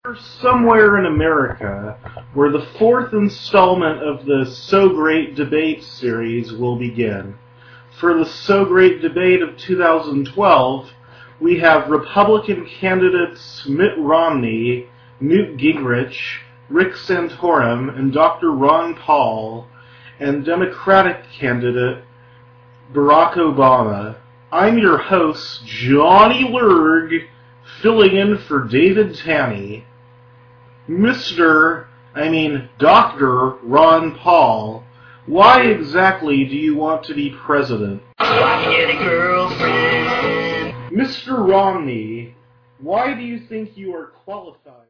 Somewhere in America, where the fourth installment of the So Great Debate series will begin. For the So Great Debate of 2012, we have Republican candidates Mitt Romney, Newt Gingrich, Rick Santorum, and Dr. Ron Paul, and Democratic candidate Barack Obama. I'm your host, Johnny Lurg, filling in for David Tanney. Dr. Ron Paul, why exactly do you want to be president? I'm getting a girlfriend. Mr. Romney, why do you think you are qualified?